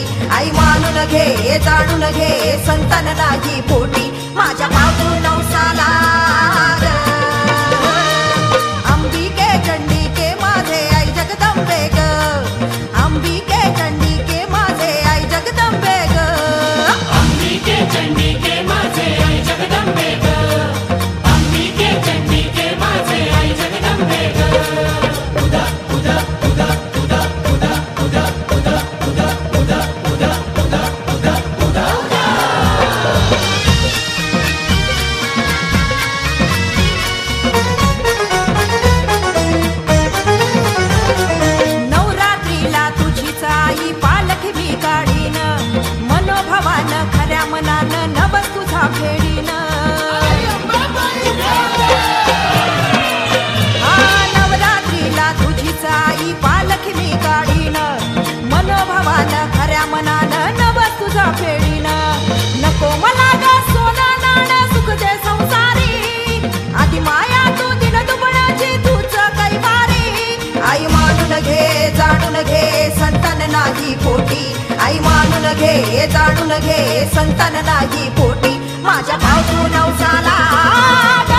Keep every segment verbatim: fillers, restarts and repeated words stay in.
आई मानून घे जाणून घे संतान नाही पोटी माझ्या पावू नवसाला ग. अंबिके चंडिके माझे आई जगदंबे ग. अंबिके चंडिके माझे आई जगदंबे ग. अंबिके चंडिके माझे आई जगदंबे ग. अंबिके चंडिके माझे आई जगदंबे ग. उदा उदा उदा उदा उदा उदा उदा उदा उदा उदा उदा उदा उदा नवरात्रीला तुझीच आई पालखी मी काढीन मनोभवान खऱ्या मनानं नवस तुझा फेडीन. हा नवरात्रीला तुझीच आई पालखी मी काढीन मनोभवान खऱ्या मनानं नवस तुझा फेडीन. नको मला ग सोना नाणं सुख दे संसारी आधी माया तू दिन दुबळाची तूच कैवारी. आई मानून घे जाणून घे संतान नाही पोटी आई मानून घे जाणून घे संतान नाही पोटी माझ्या भाऊ नवसाला ग.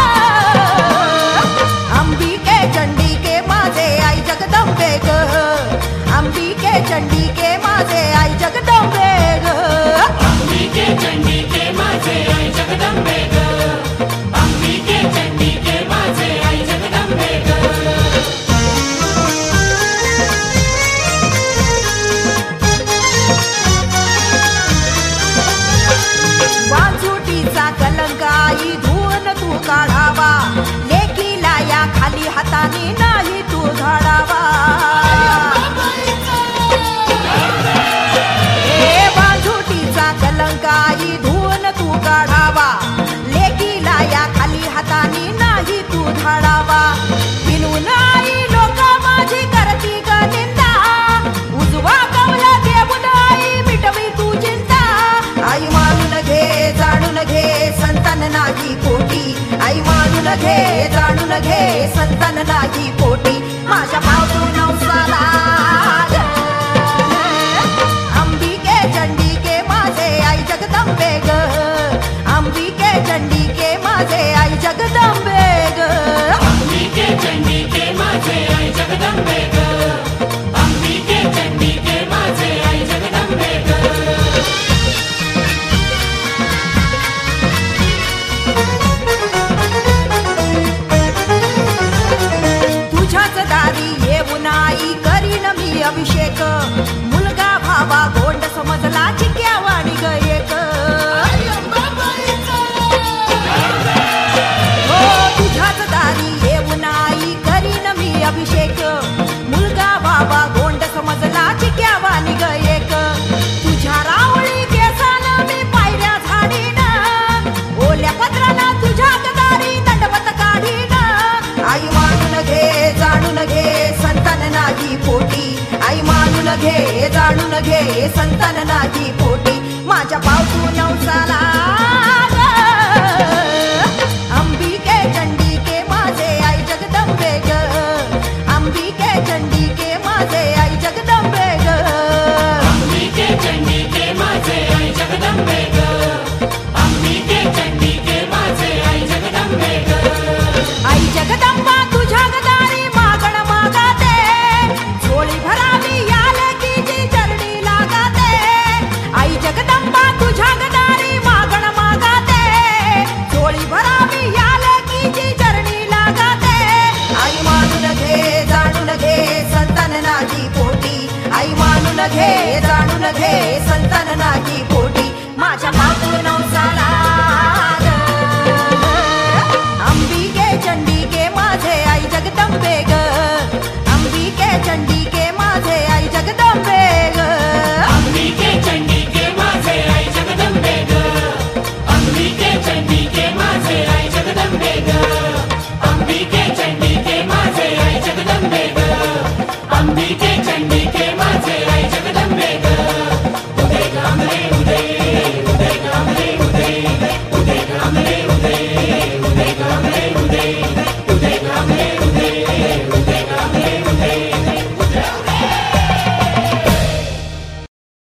अंबिके चंडिके माझे आई जगदंबे ग. अंबिके चंडिके माझे आई जगदंबे ग. अंबिके चंडिके माझे आई जगदंबे ग. अंबिके चंडिके माझे आई जगदंबे ग. वाजोटीचा कलंकाई धुवून तू काढावा लेकीला या खाली हाताने नाही तू झाडावा. हे वाजोटीचा कलंकाई धुवून तू काढावा लेकीला या खाली हाताने नाही तू झाडावा. बिनून आई लोक माझी करती ग निंदा उजवा कवला देऊन आई मिटवी तू चिंता. आई मानून घे जाणून घे संतान नाही पोटी आई मानून घे जाणून घे संतान नाही पोटी माझ्या भाऊ नवसाला ग. अंबिके चंडिके माझे आई जगदंबे ग. अंबिके चंडिके माझे आई जगदंबे ग. अंबिके चंडिके माझे आई जगदंबे ग. अंबिके चंडिके माझे आई जगदंबे ग. तुझ्याच दारी येऊन आई करीन मी अभिषेक मुलगा भावा गोंड समजला चिक्या वाणी ग एक. हो तुझ्याच दारी येऊन आई करीन मी अभिषेक मुलगा भावा गोंड समजला चिक्या वाणी ग एक. तुझ्या रावळी केसानं मी पायऱ्या झाडीन ओल्या पत्रानं तुझ्या दारी दंडवत काढीन. आई मानून घे जाणून घे संतान नाही पोटी आई मानून घे जाणून घे संतान नाही पोटी माझ्या पावू नवसाला